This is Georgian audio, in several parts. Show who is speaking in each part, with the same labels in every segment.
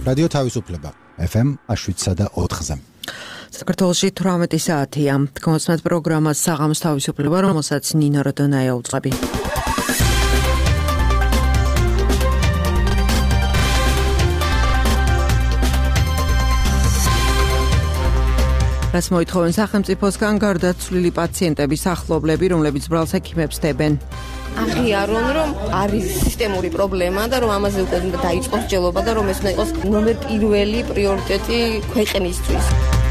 Speaker 1: რადიო თავისუფლება FM 7.4-ზე.
Speaker 2: საქართველოში 18 საათია. Გონსმეთ პროგრამა საღამოს თავისუფლება, რომელსაც ნინო როდონაია უწყები. რაც მოითხოვენ სახელმწიფოსგან გარდაცვლილი პაციენტების ახლობლები, რომლებიც ბრალს ექიმებს დებენ.
Speaker 3: აღიარონ, რომ არის სისტემური პრობლემა და რომ ამაზე უკვე დაიწყოს მსჯელობა და რომ ეს უნდა იყოს ნომერ პირველი პრიორიტეტი ქვეყნისთვის.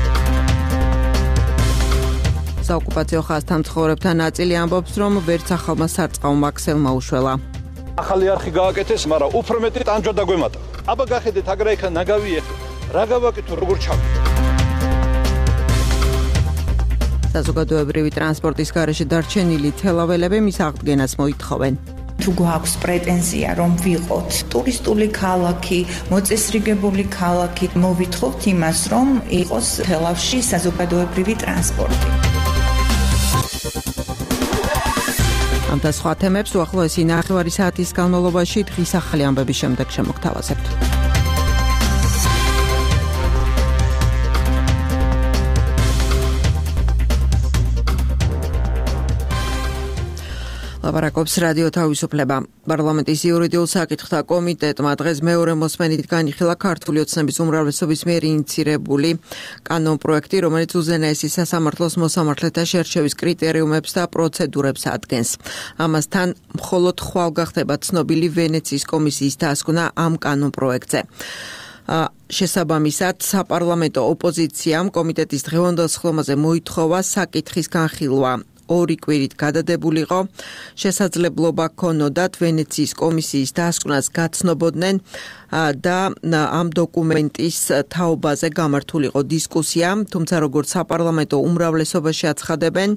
Speaker 2: საოკუპაციო ხაზთან მცხოვრებთა ნაწილი ამბობს, რომ ვერც ახალმა სარწყავმა ქსელმა უშველა.
Speaker 4: ახალი არხი გააკეთეს, მაგრამ უფრო მეტი ტანჯვა დაგვემატა. აბა გახედეთ, აგრაიქა ნაგავია. რა გავაკეთო, როგორ ჩავდე?
Speaker 2: საზოგადოებრივი ტრანსპორტის გარეშე დარჩენილი თელაველები მის აღდგენას მოითხოვენ.
Speaker 5: თუ გვაქვს პრეტენზია, რომ ვიყოთ ტურისტული ქალაქი, მოწესრიგებული ქალაქი, მოვითხოვთ იმას, რომ იყოს თელავში საზოგადოებრივი ტრანსპორტი. ამ და სხვა თემებს უახლოესი ნახევარი საათის განმავლობაში დღის ახალი ამბების შემდეგ შემოგთავაზებთ. ლაპარაკობს რადიო თავისუფლება. პარლამენტის იურიდიულ საკითხთა კომიტეტმა დღეს მეორე მოსმენით განიხილა ქართული ოცნების უმრავლესობის მიერ ინიცირებული კანონპროექტი, რომელიც უზენაესი სასამართლოს მოსამართლეთა შერჩევის კრიტერიუმებს და პროცედურებს ადგენს. ამასთან მხოლოდ ხვალ გახდება ცნობილი ვენეციის კომისიის დასკვნა ამ კანონპროექტზე. შესაბამისად, საპარლამენტო ოპოზიციამ კომიტეტის დღევანდელ სხდომაზე მოითხოვა საკითხის განხილვა. 2 კვირით გადადებულიყო, შესაძლებლობა ჰქონოდათ ვენეციის კომისიის დასკვნას გაცნობოდნენ და ამ დოკუმენტის თაობაზე გამართულიყო დისკუსია, თუმცა როგორც საპარლამენტო უმრავლესობაში აცხადებენ,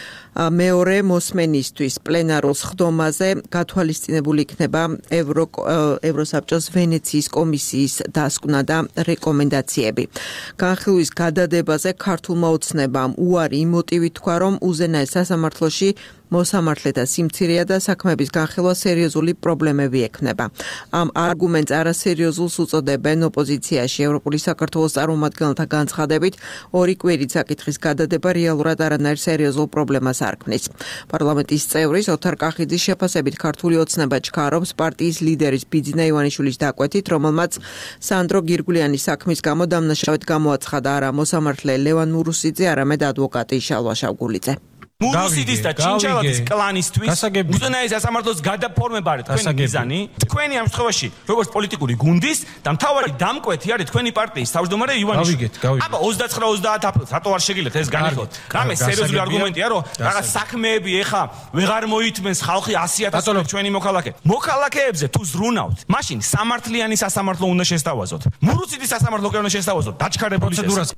Speaker 5: მეორე მოსმენისთვის პლენარულ სხდომაზე გათვალისწინებული იქნება ევროსაბჭოს ვენეციის კომისიის დასკვნა და რეკომენდაციები. განხილვის გადადებაზე ქართულმა ოცნებამ უარი იმ მოტივით თქვა, რომ უზენაეს სასამართლოში მოსამართლეთა სიმცირეა და საქმეების განხილვა სერიოზული პრობლემები ექნება. ამ არგუმენტს არასერიოზულს უწოდებენ ოპოზიციაში. ევროპული საქართველოს წარმომადგენელთა განცხადებით, 2 კვირით საკითხის გადადება რეალურად არანაირ სერიოზულ პრობლემას არ ქმნის. პარლამენტის წევრის ოთარ კახიძის შეფასებით ქართული ოცნება ჩქარობს პარტიის ლიდერის ბიძინა ივანიშვილის დაკვეთით, რომელმაც სანდრო გირგვლიანის საქმის გამო დამნაშავედ გამოაცხადა არა მოსამართლე ლევან მურუსიძე, არამედ ადვოკატი შალვა შავგულიძე.
Speaker 6: მურუსიძის და ჩინჩალაძის კლანისთვის უზენაეს სასამართლოს გადაფორმება არის თქვენი მიზანი. თქვენი ამ შემთხვევაში როგორც პოლიტიკური გუნდის და მთავარი დამკვეთი არის თქვენი პარტიის თავმჯდომარე ივანიშვილი. აბა 29-30 აპრილს რატო არ შეგიძლიათ ეს განიხილოთ? რამე სერიოზული არგუმენტია, რომ რაღაც საქმეები ეხა ვეღარ მოითმენს ხალხი 100,000 ჩვენი მოქალაქე. მოქალაქეებზე თუ ზრუნავთ, მაშინ სამართლიანი სასამართლო უნდა შესთავაზოთ. მურუსიძის სასამართლო უნდა შესთავაზოთ დაჩქარებული პროცედურას.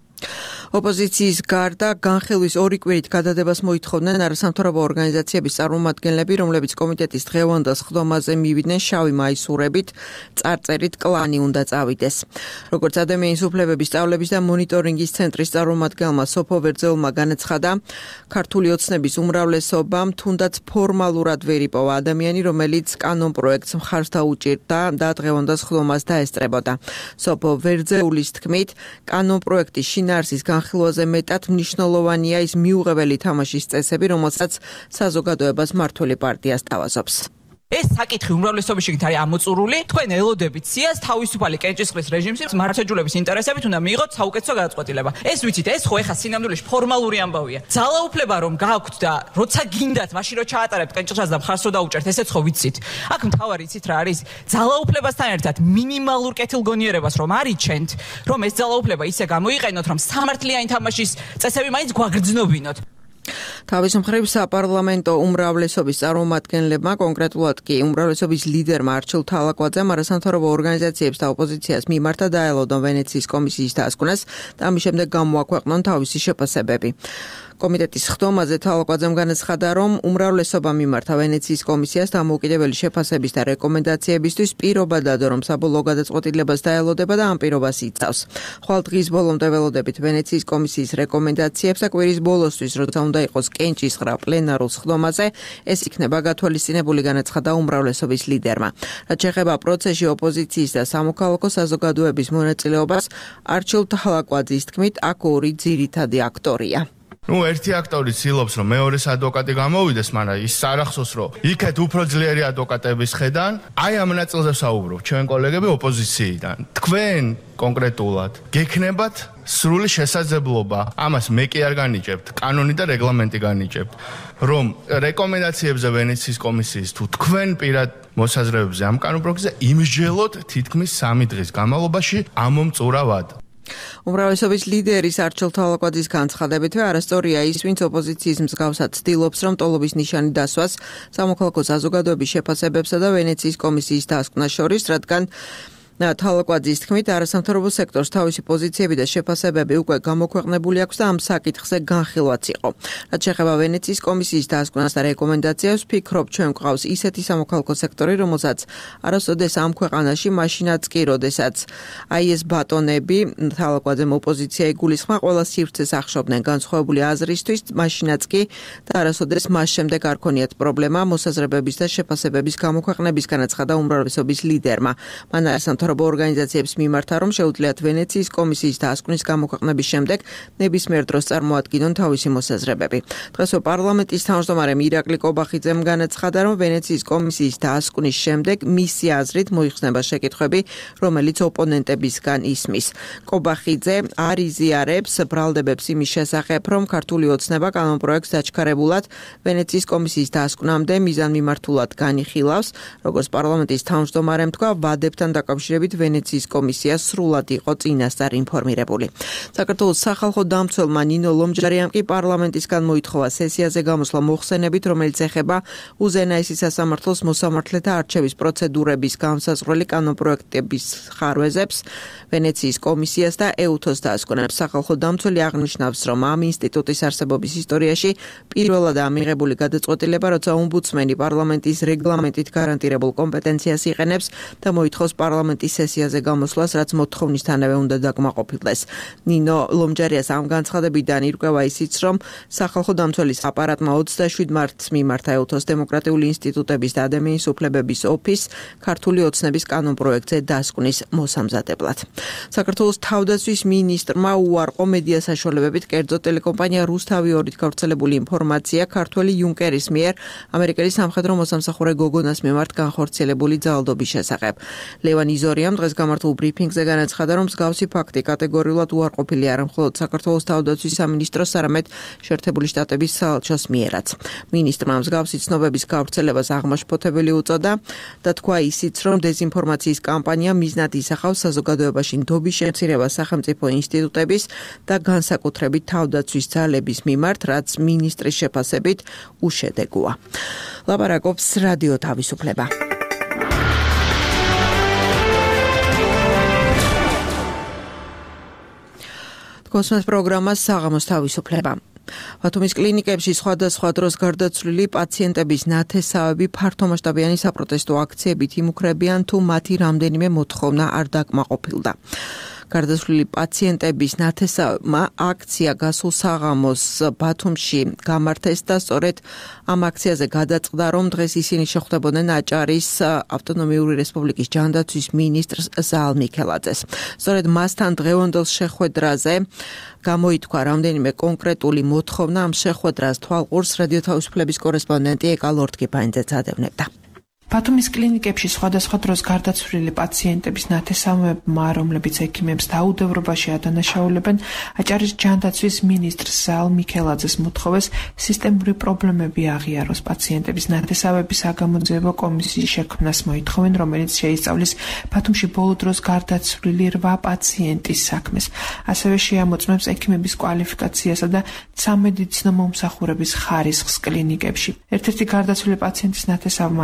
Speaker 2: ოპოზიციის გარდა განხილვის 2 კვირით გადადებას მოითხოვდნენ არასამთავრობო ორგანიზაციების წარმომადგენლები, რომლებიც კომიტეტის დღევანდელ სხდომაზე მივიდნენ შავი მაისურებით, წარწერით კლანი უნდა წავიდეს. როგორც ადამიანის უფლებების სწავლების და მონიტორინგის ცენტრის წარმომადგენელმა სოფო ვერძეულმა განაცხადა, ქართული ოცნების უმრავლესობამ თუნდაც ფორმალურად ვერ იპოვა ადამიანი, რომელიც კანონპროექტს მხარს დაუჭირდა და დღევანდელ სხდომას დაესწრებოდა. სოფო ვერძეულის თქმით, კანონპროექტის შინაარსის განხილვაზე მეტად მნიშვნელოვანია ის მიუღებელი თამაშის წესები, რომელსაც საზოგადოებას მმართველი პარტია სთავაზობს.
Speaker 7: ეს საკითხი უმრავლესობაში არის ამოწურული. თქვენ ელოდებით სიას თავისუფალი კენჭისყრის რეჟიმს მართლმსაჯულების ინტერესებით უნდა მიიღოთ საუკეთესო გადაწყვეტილება. ეს ვიცით, ეს ხო ეხა სინამდვილეში ფორმალური ამბავია. ძალაუფლება რომ გააქვთ და როცა გინდათ, მაშინ რო ჩაატარებთ კენჭისყრას და მხარს რო დაუჭერთ, ესეც ხო ვიცით. აქ მთავარი იცით რა არის? ძალაუფლებასთან ერთად მინიმალურ კეთილგონიერებას რომ არიჩენთ, რომ ეს ძალაუფლება ისე გამოიყენოთ, რომ სამართლიანი თამაშის წესები მაინც გვაგრძნობინოთ.
Speaker 2: თავის მხრივ საპარლამენტო უმრავლესობის წარმომადგენლებმა, კონკრეტულად კი უმრავლესობის ლიდერმა არჩილ თალაკვაძემ არასამთავრობო ორგანიზაციებს და ოპოზიციას მიმართა დაელოდონ ვენეციის კომისიის დასკვნას და ამის შემდეგ გამოაქვეყნონ თავისი შეფასებები. კომიტეტის ხდომაზე თალაკვაძემ განაცხადა, რომ უმრავლესობა მიმართა ვენეციის კომისიას დამოუკიდებელი შეფასების და რეკომენდაციებისთვის პირობა დადო, რომ საბოლოო გადაწყვეტილებას დაელოდება და ამ პირობას იცავს. ხვალ დღის ბოლომდე ველოდებით ვენეციის კომისიის რეკომენდაციებს და კვირის ბოლოსთვის, როცა უნდა იყოს კენჭისყრა პლენარულ ხდომაზე, ეს იქნება გათვალისწინებული, განაცხადა უმრავლესობის ლიდერმა. რაც შეეხება პროცესში ოპოზიციის და სამოქალაქო საზოგადოების მონაწილეობას, არჩილ თალაკვაძის თქმით, აქ ორი ძირითადი აქტორია.
Speaker 8: ერთი აქტორი ცდილობს, რომ მეორეს ადვოკატი გამოვიდეს, მაგრამ ის არ ახსოვს, რომ იქეთ უფრო ძლიერი ადვოკატების ხედან, აი ამ ნაწილზე საუბრობ, ჩვენ კოლეგები ოპოზიციიდან. თქვენ კონკრეტულად გექნებათ სრული შესაძლებლობა, ამას მე კი არ განიჭებთ, კანონი და რეგლამენტი განიჭებთ, რომ რეკომენდაციებზე ვენეციის კომისიის თუ თქვენ პირად მოსაზრებებზე ამ კანონპროექტზე იმსჯელოთ თითქმის 3 დღის განმავლობაში ამომწურავად.
Speaker 2: უმრავლესობის ლიდერის არჩილ თალაკვაძის განცხადებითვე არასწორია ის, ვინც ოპოზიციის მსგავსად ცდილობს, რომ ტოლობის ნიშანი დასვას სამოქალაქო საზოგადოების შეფასებებსა და ვენეციის კომისიის დასკვნას შორის, რადგან თალაკვაძის თქმით, არასამთავრობო სექტორს თავისი პოზიციები და შეფასებები უკვე გამოქვეყნებული აქვს და ამ საკითხზე განხილვაც იყო. რაც შეეხება ვენეციის კომისიის დასკვნას და რეკომენდაციებს, ვფიქრობ, ჩვენ გვყავს ისეთი სამოქალაქო სექტორი, რომელსაც არასოდეს ამ ქვეყანაში, მაშინაც კი, როდესაც აი ეს ბატონები, თალაკვაძემ ოპოზიცია იგულისხმა, ყველა სივრცეს ახშობდნენ განსხვავებული აზრისთვის, მაშინაც კი და არასოდეს მას შემდეგ არ ქონიათ პრობლემა მოსაზრებების და შეფასებების გამოქვეყნების, განაცხადა უმრავლესობის ლიდერმა. მან სამთავრობო ორგანიზაციებს მიმართა, რომ შეუძლიათ ვენეციის კომისიის დასკვნის გამოქვეყნების შემდეგ ნებისმიერ დროს წარმოადგინონ თავისი მოსაზრებები. დღეს პარლამენტის თავმჯდომარე ირაკლი კობახიძემ განაცხადა, რომ ვენეციის კომისიის დასკვნის შემდეგ მისი აზრით მოიხსნება შეკითხვები, რომელიც ოპონენტებისგან ისმის. კობახიძე არ იზიარებს ბრალდებებს იმის შესახებ, რომ ქართული ოცნება კანონპროექტს დაჩქარებულად ვენეციის კომისიის დასკვნამდე მიზანმიმართულად განიხილავს, როგორც პარლამენტის თავმჯდომარემ თქვა, ვადებთან დაკავშირებით ვენეციის კომისია სრულად იყო წინასწარ ინფორმირებული. საქართველოს სახალხო დამცველმა ნინო ლომჯარიამ კი პარლამენტისგან მოითხოვა სესიაზე გამოსვლა მოხსენებით, რომელიც ეხება უზენაესი სასამართლოს მოსამართლეთა არჩევის პროცედურების განსაზღვრელი კანონპროექტების ხარვეზებს, ვენეციის კომისიას და ეუთოს დასკვნებს. სახალხო დამცველი აღნიშნავს, რომ ამ ინსტიტუტის არსებობის ისტორიაში პირველადაა მიღებული გადაწყვეტილება, როცა ომბუდსმენი პარლამენტის რეგლამენტით გარანტირებულ კომპეტენციას იყენებს და მოითხოვს პარლამენტის სესიაზე გამოსვლას, რაც მოთხოვნისთანავე უნდა დაკმაყოფილდეს. ნინო ლომჯარიას ამ განცხადებიდან ირკვევა ისიც, რომ სახალხო დამცველის აპარატმა 27 მარტს მიმართა ეუთოს დემოკრატიული ინსტიტუტების და ადამიანის უფლებების ოფისს ქართული ოცნების კანონპროექტზე დასკვნის მოსამზადებლად. საქართველოს თავდაცვის მინისტრმა უარყო მედია საშუალებებით კერძო ტელეკომპანია რუსთავი 2-ით გავრცელებული ინფორმაცია ქართველი იუნკერის მიერ ამერიკელი სამხედრო მოსამსახურე გოგონას მიმართ განხორციელებული ძალადობის შესახებ. ლევან იზორიამ დღეს გამართულ ბრიფინგზე განაცხადა, რომ მსგავსი ფაქტი კატეგორიულად უარყოფილი არა მხოლოდ საქართველოს თავდაცვის სამინისტროს, არამედ შეერთებული შტატების საელჩოს მიერაც. მინისტრმა მსგავსი ცნობების გავრცელებას აღმაშფოთებელი უწოდა და თქვა ისიც, რომ დეზინფორმაციის კამპანია მიზნად ისახავს საზოგადოებაში ნდობის შემცირებას სახელმწიფო ინსტიტუტების და განსაკუთრებით თავდაცვის ძალების მიმართ, რაც მინისტრის შეფასებით უშედეგოა. ლაპარაკობს რადიო თავისუფლება. კოსმოს პროგრამას საღამოს თავისუფლება. ბათუმის კლინიკებში სხვადასხვა დროს გარდაცვლილი პაციენტების ნათესავები ფართომასშტაბიანი საპროტესტო აქციებით იმუქრებიან, თუ მათი რამდენიმე მოთხოვნა არ დაკმაყოფილდა. გარდაცვლილი პაციენტების ნათესავებმა აქცია გასულ საღამოს ბათუმში გამართეს და სწორედ ამ აქციაზე გადაწყდა, რომ დღეს ისინი შეხვდებოდნენ აჭარის ავტონომიური რესპუბლიკის ჯანდაცვის მინისტრს ზაალ მიქელაძეს. სწორედ მასთან დღევანდელ შეხვედრაზე გამოითქვა რამდენიმე კონკრეტული მოთხოვნა. ამ შეხვედრას თვალყურს რადიო თავისუფლების კორესპონდენტი ეკა ლორთქიფანიძეც ადევნებდა.
Speaker 5: ბათუმის კლინიკებში სხვადასხვა დროს გარდაცვლილი პაციენტების ნათესავებმა, რომლებიც ექიმებს დაუდევრობაში ადანაშაულებენ, აჭარის ჯანდაცვის მინისტრს ზაალ მიქელაძეს მოთხოვეს სისტემური პრობლემები აღიაროს პაციენტების ნათესავების საგამოძიებო კომისიის შექმნას მოითხოვენ, რომელიც შეისწავლის ბათუმში ბოლო დროს გარდაცვლილი 8 პაციენტის საქმეს. ასევე შეამოწმებს ექიმების კვალიფიკაციასა და სამედიცინო მომსახურების ხარისხს კლინიკებში. ერთ-ერთი გარდაცვლილი პაციენტის ნათესავმა ირმა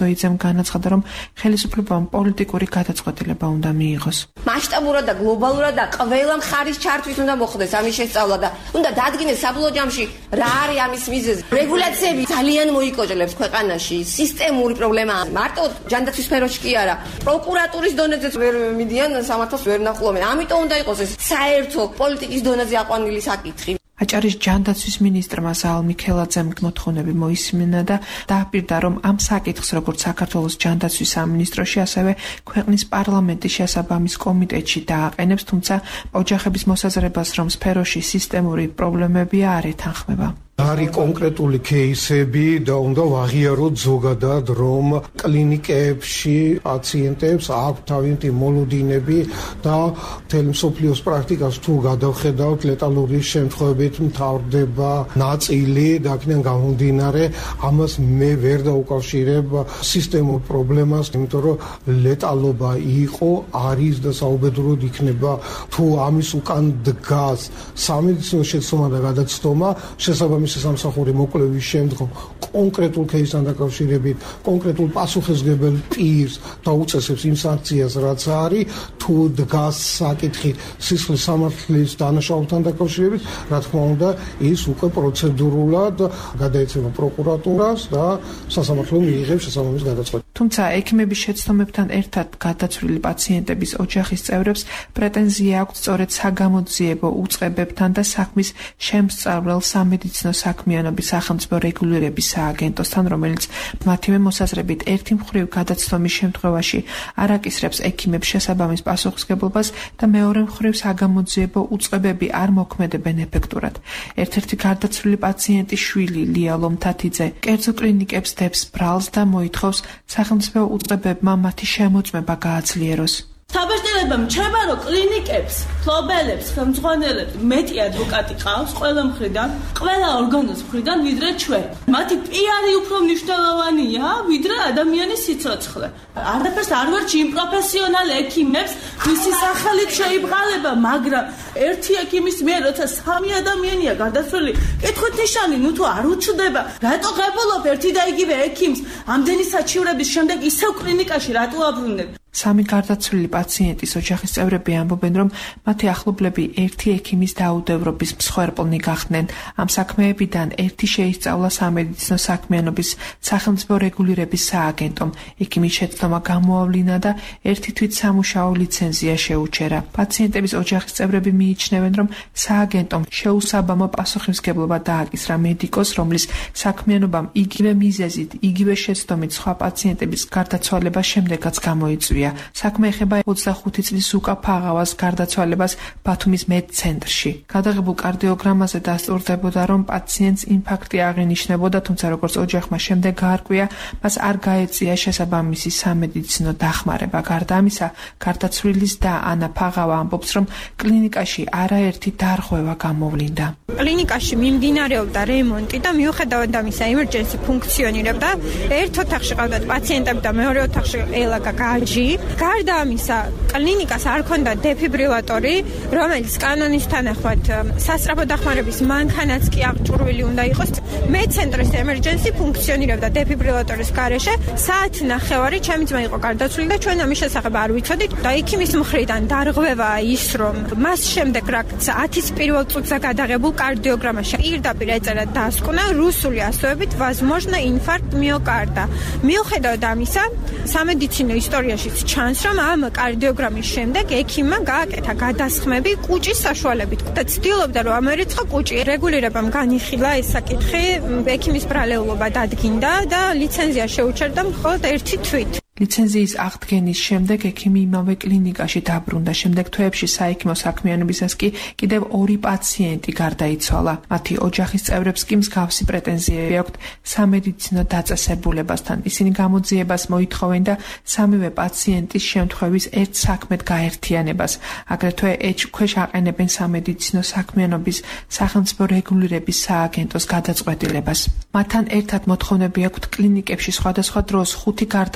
Speaker 5: ზოიძემ განაცხადა, რომ ხელისუფლებამ პოლიტიკური გადაწყვეტილება უნდა მიიღოს.
Speaker 3: მასშტაბურად და გლობალურად და ყველა მხარის ჩართვით უნდა მოხდეს ამის შესწავლა და უნდა დადგინდეს საბოლოო ჯამში რა არის ამის მიზეზი. რეგულაციები ძალიან მოიკოჭლებს ქვეყანაში, სისტემური პრობლემაა. მარტო ჯანდაცვის სფეროში კი არა, პროკურატურის დონეზეც ვერ მიდიან, სამართალს ვერ ნახულობენ. ამიტომ უნდა იყოს ეს საერთო პოლიტიკის დონეზე აყვანილი საკითხი.
Speaker 5: აჭარის ჯანდაცვის მინისტრმა ზაალ მიქელაძემ მოთხოვნები მოისმინა და დააპირდა, რომ ამ საკითხს როგორც საქართველოს ჯანდაცვის სამინისტროში, ასევე ქვეყნის პარლამენტის შესაბამის კომიტეტში დააყენებს, თუმცა ოჯახების მოსაზრებას, რომ სფეროში სისტემური პრობლემები არ ეთანხმება.
Speaker 9: არის კონკრეტული кейსები და უნდა ვაღიაროთ ზოგადად, რომ კლინიკებში პაციენტებს აქვს თავიანთი მოლოდინები და მთელი მსოფლიოს პრაქტიკას თუ გადავხედავთ, ლეტალური შემთხვევებით მთავრდება ნაწილი და აქედან გამომდინარე, ამას მე ვერ დაუკავშირებ სისტემურ პრობლემას, იმიტომ რომ ლეტალობა იყო, არის და საუბედუროდ იქნება, თუ ამის უკან დგას სამედიცინო შეცდომა და გადაცდომა, შესაბამისად სამსახური მოკვლევის შემდგომ კონკრეტულ кейსთან დაკავშირებით კონკრეტულ პასუხისმგებელ პირს დაუწესებს იმ სანქციას, რაც არის, თუ დგას საკითხი სისხლის სამართლის დანაშაულთან დაკავშირებით, რა თქმა უნდა, ის უკვე პროცედურულად გადაეცემა პროკურატურას და სასამართლომ მიიღებს შესაბამის გადაწყვეტილებას.
Speaker 5: თუმცა ექიმების შეცდომებთან ერთად გადაცვლილი პაციენტების ოჯახის წევრებს პრეტენზია აქვთ სწორედ საგამოძიებო უწყებებთან და საქმის შემსწავლელ სამედიცინო საქმიანობის სახელმწიფო რეგულირების სააგენტოსთან, რომელიც მათივე მოსაზრებით ერთი მხრივ გადაცდომის შემთხვევაში არ აკისრებს ექიმებს შესაბამის პასუხისმგებლობას და მეორე მხრივ საგამოძიებო უწყებები არ მოქმედებენ ეფექტურად. ერთ-ერთი გარდაცვლილი პაციენტის შვილი ლია ლომთათიძე კერძო კლინიკებს დებს ბრალს და მოითხოვს სახელმწიფო უწყებებმა მათი შემოწმება გააძლიეროს.
Speaker 10: საბეჭდილებამ ჩება, რომ კლინიკებს, ფლობელებს, ხელმძღვანელებს მეტი ადვოკატი ყავს ყველა მხრიდან, ყველა ორგანოს მხრიდან, ვიდრე ჩვენ. მათი პიარი უფრო მნიშვნელოვანია, ვიდრე ადამიანის სიცოცხლე. არაფერს არ ვერჩი იმ პროფესიონალ ექიმებს, ვისი სახელით შეიბღალება, მაგრამ ერთი ექიმის მიერ, როცა სამი ადამიანია გადაცვლილი, კითხვით ნიშანი, ნუ თუ არ უჩნდება, რატო ღებულობ ერთი და იგივე ექიმს ამდენი საჩივრების შემდეგ ისევ კლინიკაში რატო აბრუნებ?
Speaker 5: სამი გარდაცვლილი პაციენტის ოჯახის წევრები ამბობენ, რომ მათი ახლობლები ერთი ექიმის დაუდევრობის მსხვერპლნი გახდნენ. ამ საქმეებიდან ერთი შეისწავლა სამედიცინო საქმიანობის სახელმწიფო რეგულირების სააგენტომ. ექიმის შეცდომა გამოავლინა და ერთი თვით სამუშაო ლიცენზია შეუჩერა. პაციენტების ოჯახის წევრები მიიჩნევენ, რომ სააგენტომ შეუსაბამო პასუხისმგებლობა დააკისრა მედიკოს, რომლის საქმიანობამ იგივე მიზეზით, იგივე შეცდომით სხვა პაციენტების გარდაცვალებას შემდეგაც გამოიწვია. საქმე ეხება 25 წლის უკა ფაღავას გარდაცვალებას ბათუმის მედცენტრში. გადაღებულ კარდიოგრამაზე დასტურდებოდა, რომ პაციენტს ინფარქტი აღინიშნებოდა, თუმცა როგორც ოჯახმა შემდეგ გაარკვია, მას არ გაეწია შესაბამისი სამედიცინო დახმარება. გარდა ამისა, გარდაცვლილის და ანა ფაღავა ამბობს, რომ კლინიკაში არაერთი დარღვევა გამოვლინდა.
Speaker 11: კლინიკაში მიმდინარეობდა რემონტი და მიუხედავად ამისა, ემერჯენსი ფუნქციონირებდა. ერთ ოთახში ყავდათ პაციენტები და მეორე ოთახში ელაგა გაჯი. გარდა ამისა, კლინიკას არ ჰქონდა დეფიბრილატორი, რომელიც კანონის თანახმად სასწრაფო დახმარების მანქანაც კი აღჭურვილი უნდა იყოს. მედცენტრის ემერჯენსი ფუნქციონირებდა დეფიბრილატორის გარეშე. საათ ნახევარი ჩემი ძმა იყო გარდაცვლილი და ჩვენ ამის შესახებ არ ვიცოდით და ექიმის მხრიდან დარღვევაა ის, რომ მას შემდეგ რაც 10-ის პირველ წუთზე გადაღებულ კარდიოგრამაში პირდაპირ ეწერა დასკვნა რუსული ასოებით возможно инфаркт миокарда. მიუხედავად ამისა, სამედიცინო ისტორიაში ჩანს, რომ ამ კარდიოგრამის შემდეგ ექიმმა გააკეთა გადასხმები კუჭის საშუალებით და ცდილობდა, რომ ამერიცხა კუჭი. რეგულირებამ განიხილა ეს საკითხი, ექიმის ბრალეულობა დადგინდა და ლიცენზია შეუჩერდა მხოლოდ ერთი თვით.
Speaker 5: ლიცენზიის აღდგენის შემდეგ ექიმი იმავე კლინიკაში დაბრუნდა. შემდეგ თვეებში საექიმო საქმიანობისას კი კიდევ 2 პაციენტი გარდაიცვალა. მათი ოჯახის წევრებს კი მსგავსი პრეტენზიები აქვთ სამედიცინო დაწესებულებასთან. ისინი გამოძიებას მოითხოვენ და სამივე პაციენტის შემთხვევის ერთ საქმედ გაერთიანებას. აგრეთვე ეჭვქვეშ აყენებენ სამედიცინო საქმიანობის სახელმწიფო რეგულირების სააგენტოს გადაწყვეტილებას. მათთან ერთად მოთხოვნები აქვთ კლინიკებში სხვადასხვა დროს 5 გარდაცვლილი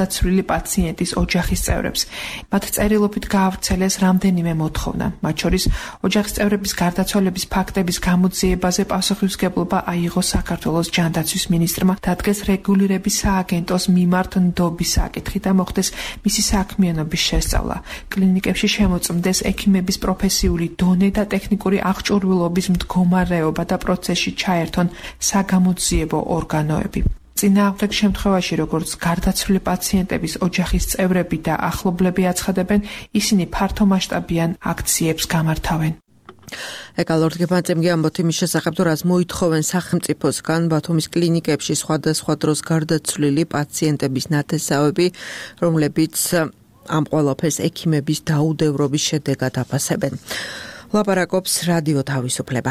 Speaker 12: პაციენტის ოჯახის წევრებს. მათ წერილობით გაავრცელეს რამდენიმე მოთხოვნა, მათ შორის ოჯახის წევრების გარდაცვალების ფაქტების გამოძიებაზე პასუხისმგებლობა აიღო საქართველოს ჯანდაცვის მინისტრმა, დადგეს რეგულირების სააგენტოს მიმართ ნდობის საკითხი და მოხდეს მისი საქმიანობის შესწავლა. კლინიკებში შემოწმდეს ექიმების პროფესიული დონე და ტექნიკური აღჭურვილობის მდგომარეობა და პროცესში ჩაერთონ საგამოძიებო ორგანოები. წინააღმდეგ შემთხვევაში, როგორც გარდაცვლილი პაციენტების ოჯახის წევრები და ახლობლები აცხადებენ, ისინი ფართომასშტაბიან აქციებს გამართავენ.
Speaker 2: ეკალორდგებანწემგი ამბობთ იმის შესახებ, თუ რას მოითხოვენ სახელმწიფოსგან ბათუმის კლინიკებში სხვადასხვა დროს გარდაცვლილი პაციენტების ნათესავები, რომლებიც ამ ყველაფერს ექიმების დაუდევრობის შედეგად აფასებენ. ლაპარაკობს რადიო თავისუფლება.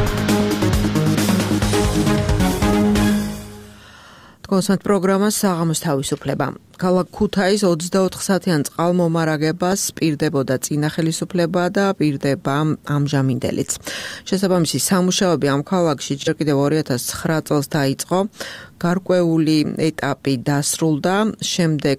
Speaker 2: კონსერტ პროგრამა საღამოს თავისუფლება. ქალაქ ქუთაისის 24 საათიან წყალმომარაგებას პირდებოდა წინა ხელისუფლება და პირდება ამჟამინდელიც. შესაბამისი სამუშაოები ამ ქალაქში ჯერ კიდევ 2009 წელს დაიწყო. გარკვეული ეტაპი დასრულდა, შემდეგ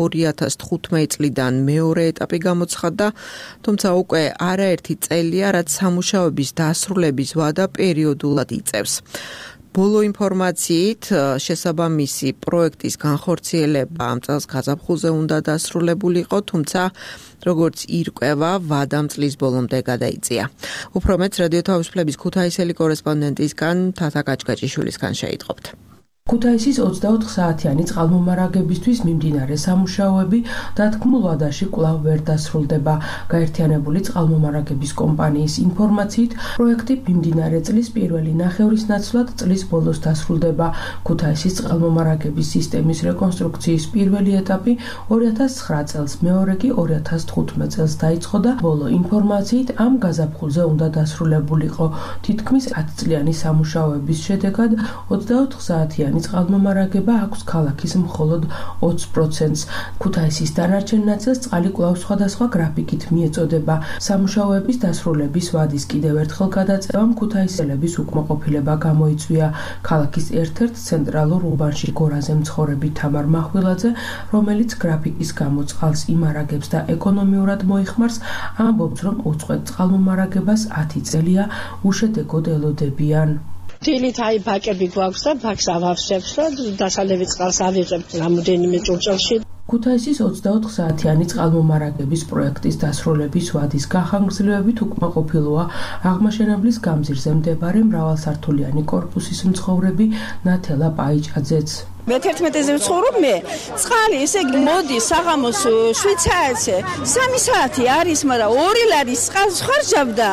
Speaker 2: 2015 წლიდან მეორე ეტაპი გამოცხადდა, თუმცა უკვე არაერთი წელია, რაც სამუშაოების დასრულების ვადა პერიოდულად იწევს. ბოლო ინფორმაციით შესაბამისი პროექტის განხორციელება ამ წელს გაზაფხულზე უნდა დასრულებულიყო, თუმცა როგორც ირკვევა, ვადამ წლის ბოლომდე გადაიწია. უფრო მეტ რადიო თავისუფლების ქუთაისელი კორესპონდენტისგან თათა კაჭკაჭიშვილისგან შეიტყობთ.
Speaker 13: ქუთაისის 24 საათიანი წყალმომარაგებისთვის მიმდინარე სამუშაოები დათქმულ ვადაში კვლავ ვერ დასრულდება. გაერთიანებული წყალმომარაგების კომპანიის ინფორმაციით, პროექტი მიმდინარე წლის პირველი ნახევრის ნაცვლად წლის ბოლოს დასრულდება. ქუთაისის წყალმომარაგების სისტემის რეკონსტრუქციის პირველი ეტაპი 2009 წელს, მეორე კი 2015 წელს დაიწყო და ბოლო ინფორმაციით ამ გაზაფხულზე უნდა დასრულებულიყო. თითქმის 10 წლიანი სამუშაოების შედეგად 24 საათიანი წყალმომარაგება აქვს ქალაქის მხოლოდ 20%-ს. ქუთაისის დანარჩენ ნაწილს წყალი კვლავ სხვადასხვა გრაფიკით მიეწოდება. სამუშაოების დასრულების ვადის კიდევ ერთხელ გადაწევამ ქუთაისელების უკმაყოფილება გამოიწვია. ქალაქის ერთ-ერთ ცენტრალურ უბანში გორაზე მცხოვრები თამარ მახვილაძე, რომელიც გრაფიკის გამო წყალს იმარაგებს და ეკონომიურად მოიხმარს, ამბობს, რომ უწყვეტ წყალმომარაგებას 10 წელია უშედეგოდ ელოდებიან.
Speaker 14: დილით აი ბაკები გვაქვს და ბაკს ავავსებს და დასალევი წყალს ავიღებთ რამოდენიმე ჭურჭელში.
Speaker 13: ქუთაისის 24 საათიანი წყალმომარაგების პროექტის დასრულების ვადის გახანგრძლივებით უკმაყოფილოა აღმაშენებლის გამზირზე მდებარე მრავალსართულიანი კორპუსის მცხოვრები ნათელა პაიჭაძეც.
Speaker 15: მე-11-ზე ვცხოვრობ მე. წყალი ესე იგი მოდის საღამოს 7 საათზე. 3 საათი არის, მაგრამ 2 ლარის წყალს ხარჯავდა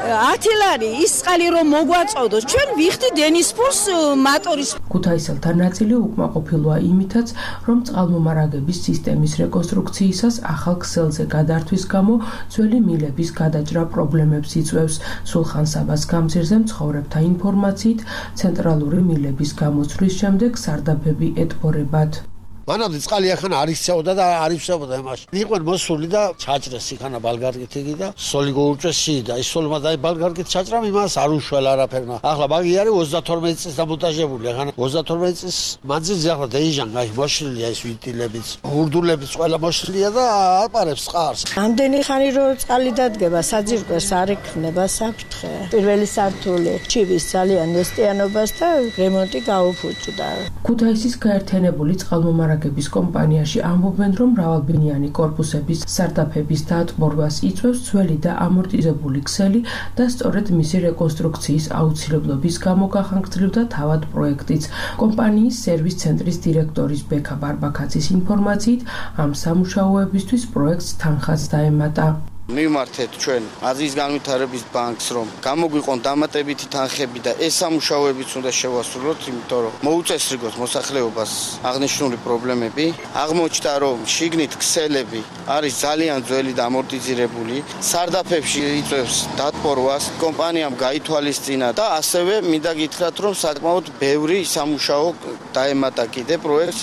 Speaker 15: 10 ლარი. ის წყალი რომ მოგვაწოდოს, ჩვენ ვიხდი დენის ფულს მატორის.
Speaker 13: ქუთაისელთა ნაწილი უკმაყოფილოა იმითაც, რომ წყალმომარაგების სისტემის რეკონსტრუქციისას ახალ ქსელზე გადართვის გამო ძველი მილების გადაჭრა პრობლემებს იწვევს. სულხან-საბას გამზირზე მცხოვრებთა ინფორმაციით, ცენტრალური მილების გამოცვლის შემდეგ სარდაფები ეტბორებათ.
Speaker 16: მანამდე წყალი ახლა არ იქცეოდა და არ იცვებოდა იმაში. იყვნენ მოსული და ჩაჭრეს იქანა ბალგარკით იგი და სოლი გოურჭეს და ის სოლმა და ბალგარკით ჩაჭრამ იმას არ უშველა არაფერმა. ახლა ბაგი არის 32 წელს დამონტაჟებული. ახლა 32 წელს მანძილზე ახლა დეიჟან აი მოშლილია ის ვენტილებიც, ურდულებიც ყველა მოშლილია და აპარებს წყარს.
Speaker 15: ამდენი ხანი რომ წყალი დადგება, საძირკვეს არ ექნება საფრთხე. პირველი სართული ჩივის ძალიან ნესტიანობას და რემონტი გაუფუჭდა.
Speaker 13: ქუთაისის გაერთიანებული წყალმომარაგების კომპანიაში ამბობენ, რომ მრავალბინიანი კორპუსების სარდაფების დაატბორვას იწვევს ძველი და ამორტიზებული ქსელი და სწორედ მისი რეკონსტრუქციის აუცილებლობის გამო გახანგრძლივდა თავად პროექტიც. კომპანიის სერვის ცენტრის დირექტორის ბექა ბარბაქაცის ინფორმაციით, ამ სამუშაოებისთვის პროექტს თანხაც დაემატა.
Speaker 17: მივმართეთ ჩვენ აზიის განვითარების ბანკს, რომ გამოგვიყონ დამატებითი თანხები და ეს სამუშაოებიც უნდა შევასრულოთ, იმიტომ რომ მოუწესრიგოთ მოსახლეობას აღნიშნული პრობლემები. აღმოჩნდა, რომ შიგნით ქსელები არის ძალიან ძველი და ამორტიზირებული, სარდაფებში იწვევს დატბორვას, კომპანიამ გაითვალისწინა და ასევე მინდა გითხრათ, რომ საკმაოდ ბევრი სამუშაო დაემატა კიდე პროექტს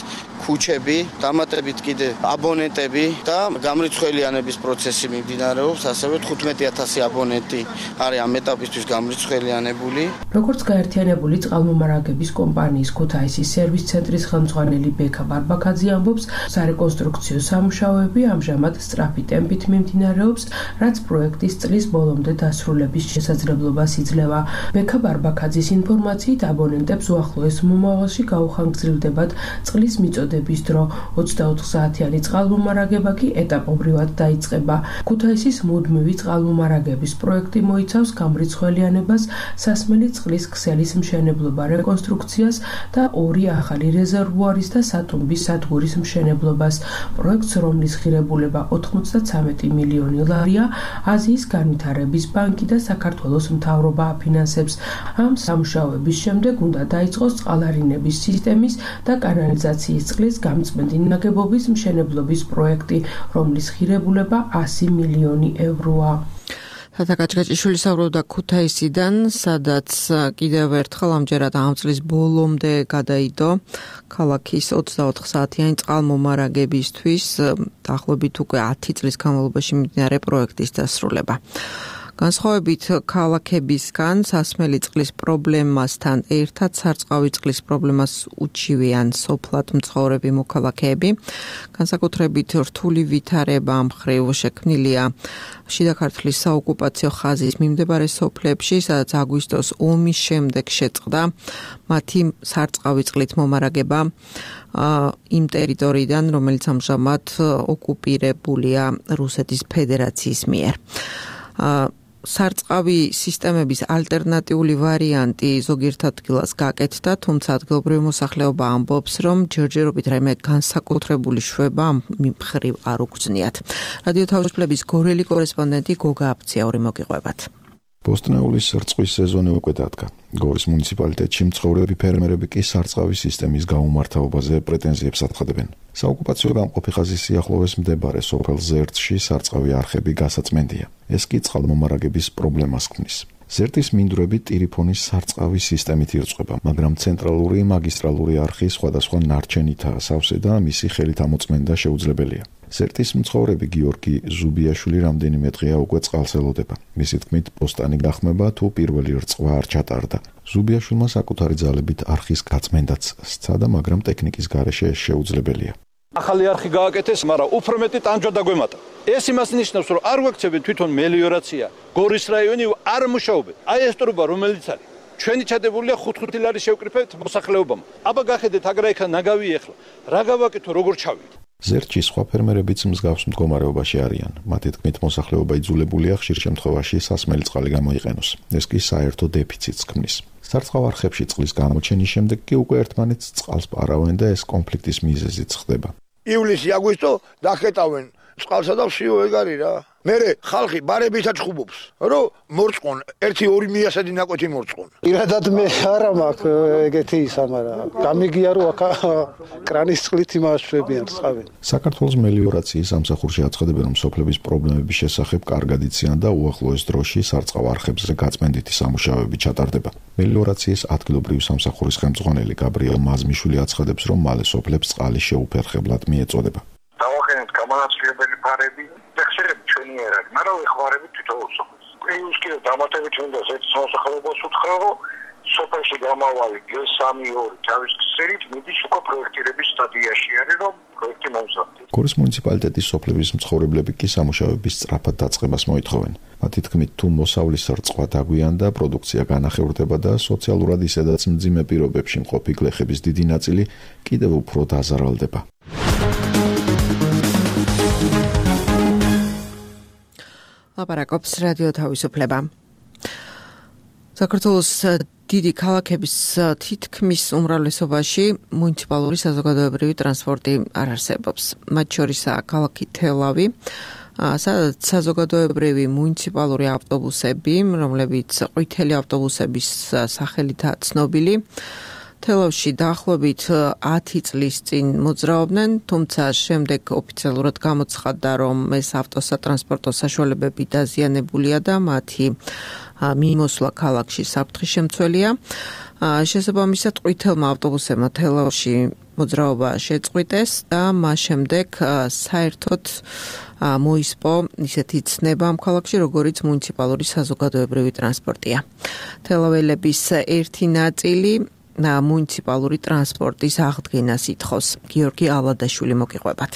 Speaker 17: ქუჩები, დამატებით კიდე აბონენტები და გამრიცხველიანების პროცესი მიმდინარეობს, ასევე 15000 აბონენტი არის ამ ეტაპისთვის გამრიცხველიანებული.
Speaker 13: როგორც გაერთიანებული წყალმომარაგების კომპანიის ქუთაისის სერვის ცენტრის ხელმძღვანელი ბექა ბარბაქაძე ამბობს, სარეკონსტრუქციო სამუშაოები ამჟამად სწრაფი ტემპით მიმდინარეობს, რაც პროექტის წლის ბოლომდე დასრულების შესაძლებლობას იძლევა. ბექა ბარბაქაძის ინფორმაციით, აბონენტებს უახლოეს მომავალში გაუხანგრძლივდებათ წყლის მიწოდების დრო. 24 საათიანი წყალმომარაგება კი ეტაპობრივად დაიწყება. ქუთაისის მუდმივი წყალმომარაგების პროექტი მოიცავს გამრიცხველიანებას, სასმელი წყლის ქსელის მშენებლობა რეკონსტრუქციას და 2 ახალი რეზერვუარის და სატუმბის სადგურის მშენებლობას. პროექტს, რომლის ღირებულება 93 მილიონი ლარია, აზიის განვითარების ბანკი და საქართველოს მთავრობა აფინანსებს. ამ სამუშაოების შემდეგ უნდა დაიწყოს წყალარინების სისტემის და კანალიზაციის წყლის გამწმენდი ნაგებობის მშენებლობის პროექტი, რომლის ღირებულება 100 მილიონი ევროა.
Speaker 2: თათა გაჭგაჭიშვილი საუბრობდა ქუთაისიდან, სადაც კიდევ ერთხელ ამჯერად ამ წლის ბოლომდე გადაიდო ქალაქის 24 საათიანი წყალმომარაგებისთვის, დაახლოებით უკვე 10 წლის განმავლობაში მიმდინარე პროექტის დასრულება. განსხვავებით ქალაქებისგან, სასმელი წყლის პრობლემასთან ერთად სარწყავი წყლის პრობლემას უჩივიან სოფლად მცხოვრები მოქალაქეები. განსაკუთრებით რთული ვითარება ამ მხრივ შექმნილია შიდა ქართლის საოკუპაციო ხაზის მიმდებარე სოფლებში, სადაც აგვისტოს ომის შემდეგ შეწყდა მათი სარწყავი წყლით მომარაგება იმ ტერიტორიიდან, რომელიც ამჟამად ოკუპირებულია რუსეთის ფედერაციის მიერ. სარწყავი სისტემების ალტერნატიული ვარიანტი ზოგიერთ ადგილას გაკეთდა, თუმცა ადგილობრივი მოსახლეობა ამბობს, რომ ჯერჯერობით რაიმე განსაკუთრებული შვება ამ მხრივ არ უგრძნიათ. რადიო თავისუფლების გორელი კორესპონდენტი გოგა აფციაური მოგიყვებათ.
Speaker 18: ბოსტნეულის რწყვის სეზონი უკვე დადგა. გორის მუნიციპალიტეტში მცხოვრები ფერმერები კი სარწყავი სისტემის გაუმართავობაზე პრეტენზიებს აცხადებენ. საოკუპაციო გამყოფი ხაზის სიახლოვეს მდებარე სოფელ ზერწში სარწყავი არხები გასაწმენდია. ეს კი წყალმომარაგების პრობლემას ქმნის. ზერტის მინდვრები ტირიფონის სარწყავი სისტემით ირწყვება, მაგრამ ცენტრალური მაგისტრალური არხი სხვადასხვა ნარჩენითაა სავსე და მისი ხელით ამოწმენდა შეუძლებელია. ზერტის მცხოვრები გიორგი ზუბიაშვილი რამდენიმე დღეა უკვე წყალს ელოდება. მისი თქმით, პოსტანი გახმება თუ პირველი რწყვა არ ჩატარდა. ზუბიაშვილმა საკუთარი ძალებით არხის გაწმენდაც სცადა, მაგრამ ტექნიკის გარეშე ეს შეუძლებელია.
Speaker 4: ახალი არხი გააკეთეს, მაგრამ უფრო მეტი ტანჯვა დაგვემატა. ეს იმას ნიშნავს, რომ არ გვექცევენ თვითონ მელიორაცია, გორის რაიონი არ მუშაობენ. აი ეს ტრუბა რომელიც არის, ჩვენი ჩადებულია 5 ლარი შევკრიფებთ მოსახლეობამ. აბა გახედეთ აგრაიქა ნაგავი ეხლა. რა გავაკეთო, როგორ ჩავიდე?
Speaker 18: ზერტში სხვა ფერმერებიც მსგავს მდგომარეობაში არიან. მათი თქმით, მოსახლეობა იძულებულია ხშირ შემთხვევაში სასმელი წყალი გამოიყენოს. ეს კი საერთო დეფიციტს ქმნის. სარწყავ არხებში წყლის გამოჩენის შემდეგ კი უკვე ერთმანეთს წყალს პარავენ და ეს კონფლიქტის მიზეზიც ხდება.
Speaker 19: ივლისი, აგვისტო დახეტავენ წყალსა და ვსიო ეგარი რა. მერე ხალხი ბარებითაც ხუბობს, რომ მორწყონ 1-2 მიასადი ნაკვეთი მორწყონ.
Speaker 9: ირადად მე არა მაქვს ეგეთი ისა, მაგრამ გამიგია რომ აქ კრანის წყლით იმაშვებიან წყავი.
Speaker 18: საქართველოს მელიორაციის სამსახურში აცხადებენ, რომ სოფლების პრობლემების შესახებ კარგად იციან და უახლოეს დროში სარწყავ არხებზე გაწმენდითი სამუშაოები ჩატარდება. მელიორაციის ადგილობრივი სამსახურის ხელმძღვანელი გაბრიელ მაზმიშვილი აცხადებს, რომ მალე სოფლებს წყალი შეუფერხებლად მიეწოდება.
Speaker 20: დავახენეთ გამონაცვლებელი ფარები და ხშირად ჩვენი ერად, მაგრამ ეხმარებით თვითონ სოფელს. ის კიდევ დამატებით უნდა ზეც მოსახლეობას უთხრა, რომ სოფელში გამავალი G3-2 თავის ქსელით მიდის უკვე პროექტირების სტადიაში არის, რომ პროექტი მომზადდეს.
Speaker 18: გორის მუნიციპალიტეტის სოფლების მცხოვრებლები კი სამუშაოების სწრაფად დაწყებას მოითხოვენ. მათი თქმით, თუ მოსავლის რწყვა დაგვიანდა, პროდუქცია განახევრდება და სოციალურად ისედაც მძიმე პირობებში მყოფი გლეხების დიდი ნაწილი კიდევ უფრო დაზარალდება.
Speaker 2: ლაპარაკობს რადიო თავისუფლება. საქართველოს დიდი ქალაქების თითქმის უმრავლესობაში მუნიციპალური საზოგადოებრივი ტრანსპორტი არ არსებობს. მათ შორისაა ქალაქი თელავი, სადაც საზოგადოებრივი მუნიციპალური ავტობუსები, რომლებიც ყვითელი ავტობუსების სახელითაა ცნობილი, თელავში დაახლოებით 10 წლის წინ მოძრაობდნენ, თუმცა შემდეგ ოფიციალურად გამოცხადდა, რომ ეს ავტოსატრანსპორტო საშუალებები დაზიანებულია და მათი მიმოსვლა ქალაქში საფრთხის შემცველია. შესაბამისად ყვითელმა ავტობუსებმა თელავში მოძრაობა შეწყვიტეს და მას შემდეგ საერთოდ მოისპო ისეთი ცნება ამ ქალაქში, როგორიც მუნიციპალური საზოგადოებრივი ტრანსპორტია. თელაველების ერთი ნაწილი მუნიციპალური ტრანსპორტის აღდგენას ითხოვს. გიორგი ალადაშვილი მოგიყვებათ.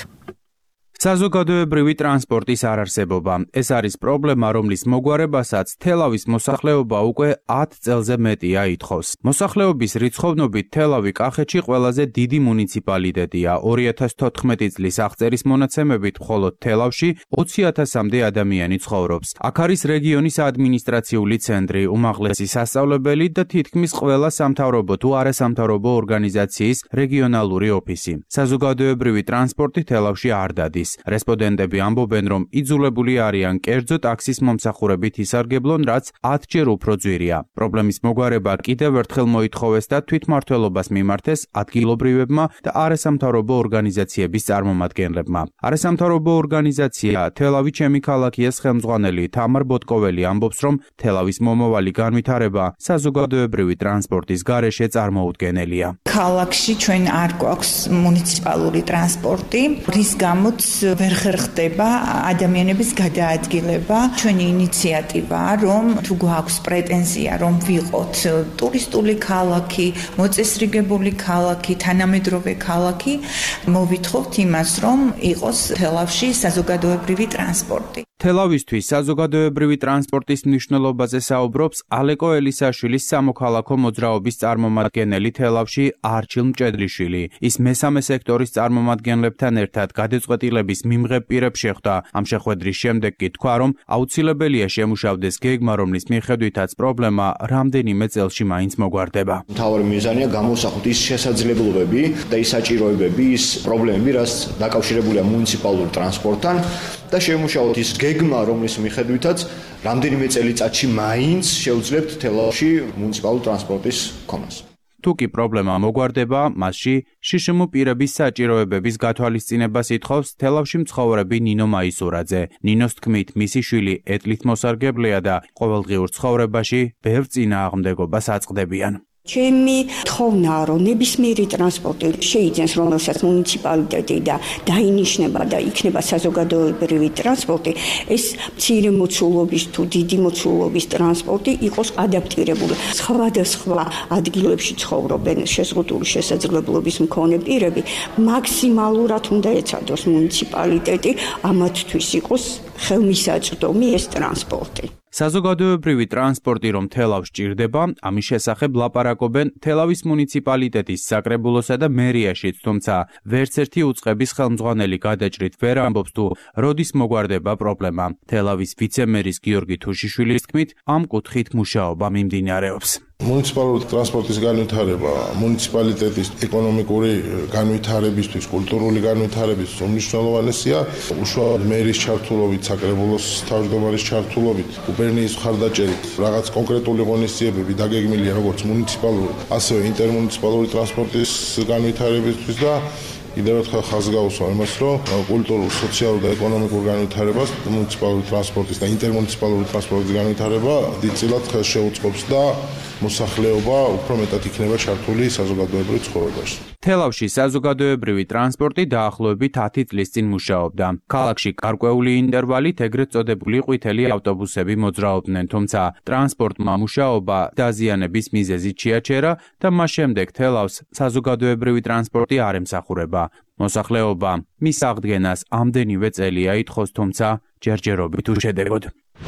Speaker 5: საზოგადოებრივი ტრანსპორტის არარსებობა. ეს არის პრობლემა, რომლის მოგვარებასაც თელავის მოსახლეობა უკვე 10 წელზე მეტია ითხოვს. მოსახლეობის რიცხოვნობით თელავი კახეთში ყველაზე დიდი მუნიციპალიტეტია. 2014 წლის აღწერის მონაცემებით მხოლოდ თელავში 20,000-მდე ადამიანი ცხოვრობს. აქ არის რეგიონის ადმინისტრაციული ცენტრი, უმაღლესი სასწავლებელი და თითქმის ყველა სამთავრობო თუ არასამთავრობო ორგანიზაციის რეგიონალური ოფისი. საზოგადოებრივი ტრანსპორტი თელავში არ დადის. რესპონდენტები ამბობენ, რომ იძულებული არიან კერძო ტაქსის მომსახურებით ისარგებლონ, რაც 10-ჯერ უფრო ძვირია. პრობლემის მოგვარება კიდევ ერთხელ მოითხოვეს და თვითმმართველობას მიმართეს ადგილობრივებმა და არასამთავრობო ორგანიზაციების წარმომადგენლებმა. არასამთავრობო ორგანიზაცია თელავი ჩემი ქალაქიას ხელმძღვანელი თამარ ბოტკოველი ამბობს, რომ თელავის მომავალი განვითარება საზოგადოებრივი ტრანსპორტის გარეშე წარმოუდგენელია.
Speaker 21: ქალაქში ჩვენ არ გვაქვს მუნიციპალური ტრანსპორტი, რის გამოც ვერ ხერხდება ადამიანების გადაადგილება. ჩვენი ინიციატივაა, რომ თუ გვაქვს პრეტენზია, რომ ვიყოთ ტურისტული ქალაქი, მოწესრიგებული ქალაქი, თანამედროვე ქალაქი, მოვითხოვთ იმას, რომ იყოს თელავში საზოგადოებრივი ტრანსპორტი.
Speaker 5: თელავისთვის საზოგადოებრივი ტრანსპორტის მნიშვნელობაზე საუბრობს ალეკო ელისაშვილის სამოქალაქო მოძრაობის წარმომადგენელი თელავში არჩილ მჭედლიშვილი. ის მესამე სექტორის წარმომადგენლებთან ერთად გადაწყვეტილების მიმღებ პირებს შეხვდა. ამ შეხვედრის შემდეგ კი თქვა, რომ აუცილებელია შემუშავდეს გეგმა, რომლის მიხედვითაც პრობლემა რამდენიმე წელში მაინც მოგვარდება.
Speaker 22: მთავარი მიზანია გამოსახოთ ის შესაძლებლობები და ის საჭიროებები, ის პრობლემები, რაც დაკავშირებულია მუნიციპალურ ტრანსპორტთან და შემუშავოთ ის გეგმა, რომლის მიხედვითაც რამდენიმე წელიწადში მაინც შევძლებთ თელავში მუნიციპალური ტრანსპორტის ქონას.
Speaker 5: თუკი პრობლემა მოგვარდება, მასში შშმ პირების საჭიროებების გათვალისწინებას ითხოვს თელავში მცხოვრები ნინო მაისურაძე. ნინოს თქმით, მისი შვილი ეტლით მოსარგებლეა და ყოველდღიურ ცხოვრებაში ბევრ წინააღმდეგობას აწყდებიან.
Speaker 23: ჩემი თხოვნაა, რომ ნებისმიერი ტრანსპორტი შეიძენს, რომელსაც მუნიციპალიტეტი და დაინიშნება და იქნება საზოგადოებრივი ტრანსპორტი, ეს მცირე მოცულობის თუ დიდი მოცულობის ტრანსპორტი იყოს ადაპტირებული. სხვადასხვა ადგილებში ცხოვრობენ შეზღუდული შესაძლებლობის მქონე პირები, მაქსიმალურად უნდა ეცადოს მუნიციპალიტეტი ამათთვის იყოს ხელმისაწვდომი ეს ტრანსპორტი.
Speaker 5: საზოგადოებრივი ტრანსპორტი რომ თელავს ჭირდება, ამის შესახებ ლაპარაკობენ თელავის მუნიციპალიტეტის საკრებულოსა და მერიაშიც, თუმცა ვერც ერთი უწყების ხელმძღვანელი გადაჭრით ვერ ამბობს თუ როდის მოგვარდება პრობლემა. თელავის ვიცემერის გიორგი თუშიშვილის თქმით, ამ კუთხით მუშაობა მიმდინარეობს.
Speaker 24: მუნიციპალური ტრანსპორტის განვითარება მუნიციპალიტეტის ეკონომიკური განვითარებისთვის, კულტურული განვითარებისთვის უმნიშვნელოვანესია. უშუალოდ მერის ჩართულობით, საკრებულოს თავმჯდომარის ჩართულობით, გუბერნიის მხარდაჭერით რაღაც კონკრეტული ღონისძიებები დაგეგმილია როგორც მუნიციპალური, ასევე ინტერმუნიციპალური ტრანსპორტის განვითარებისთვის და კიდევ ერთხელ ხაზს გაუსვა იმას, რომ კულტურულ, სოციალურ და ეკონომიკურ განვითარებას მუნიციპალური ტრანსპორტის და ინტერმუნიციპალური ტრანსპორტის განვითარება დიდწილად ხელს შეუწყობს და მოსახლეობა უფრო მეტად იქნება ჩართული საზოგადოებრივ ცხოვრებაში.
Speaker 5: თელავში საზოგადოებრივი ტრანსპორტი დაახლოებით 10 წლის წინ მუშაობდა. ქალაქში გარკვეული ინტერვალით ეგრეთ წოდებული ყვითელი ავტობუსები მოძრაობდნენ, თუმცა ტრანსპორტმა მუშაობა დაზიანების მიზეზით შეაჩერა და მას შემდეგ თელავს საზოგადოებრივი ტრანსპორტი არ ემსახურება. მოსახლეობა მის აღდგენას ამდენივე წელია ითხოვს, თუმცა ჯერჯერობით უშედეგოდ.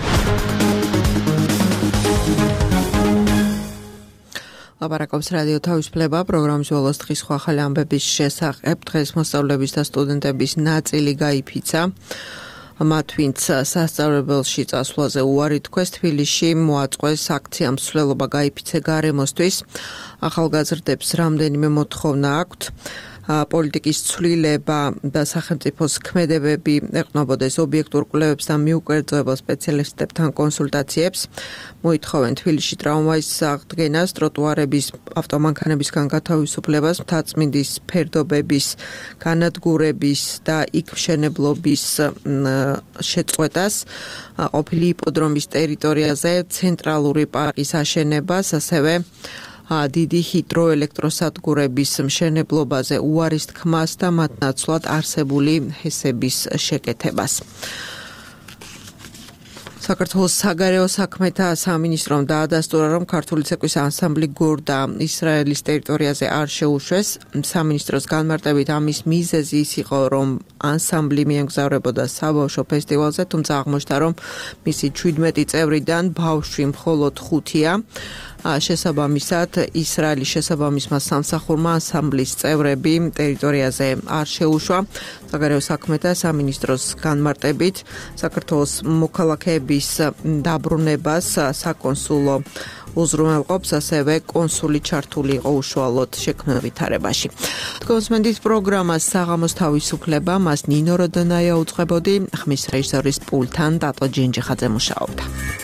Speaker 5: ლაპარაკობს რადიო თავისუფლება პროგრამის ბოლოს დღის სხვა ახალი ამბების შესახებ. დღეს მოსწავლეების და სტუდენტების ნაწილი გაიფიცა. მათ ვინც სასწავლებელში წასვლაზე უარი თქვეს, თბილისში მოაწყვეს აქცია მსვლელობა გაიფიცე გარემოსთვის. ახალგაზრდებს რამდენიმე მოთხოვნა აქვთ. პოლიტიკის ცვლილება და სახელმწიფოს ქმედებები ეყნობოდეს ობიექტურ კვლევებს და მიუკერძოებელ სპეციალისტებთან კონსულტაციებს. მოითხოვენ თბილისში ტრამვაის აღდგენას, ტროტუარების, ავტომანქანებისგან გათავისუფლებას, მთაწმინდის ფერდობების განადგურების და იქ მშენებლობის შეწყვეტას, ყოფილი იპოდრომის ტერიტორიაზე ცენტრალური პარკის აშენებას, ასევე
Speaker 2: დიდი ჰიდროელექტროსადგურების მშენებლობაზე უარის თქმას და მათ ნაცვლად არსებული ჰესების შეკეთებას. საქართველოს საგარეო საქმეთა სამინისტრომ დაადასტურა, რომ ქართული ცეკვის ანსამბლი გორდა ისრაელის ტერიტორიაზე არ შეუშვეს. სამინისტროს განმარტებით ამის მიზეზი ის იყო, რომ ანსამბლი მიემგზავრებოდა საბავშვო ფესტივალზე, თუმცა აღმოჩნდა, რომ მისი 17 წევრიდან ბავშვი მხოლოდ 5-ია. შესაბამისად, ისრაელის შესაბამისმა სამსახურმა ანსამბლის წევრები ტერიტორიაზე არ შეუშვა. საგარეო საქმეთა სამინისტროს განმარტებით, საქართველოს მოქალაქეების დაბრუნებას საკონსულო უზრუნველყოფს, ასევე კონსული ჩართული იყო უშუალოდ შექმნილ ვითარებაში. თქვენს მენდის პროგრამას საღამოს თავისუფლება, მას ნინო როდონაია უწყებოდი, ხმის რეჟისორის პულტთან დატო ჯინჯიხაძე მუშაობდა.